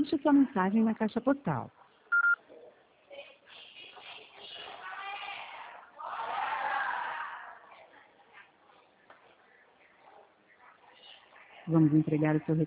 Deixe sua mensagem na caixa postal. Vamos entregar o seu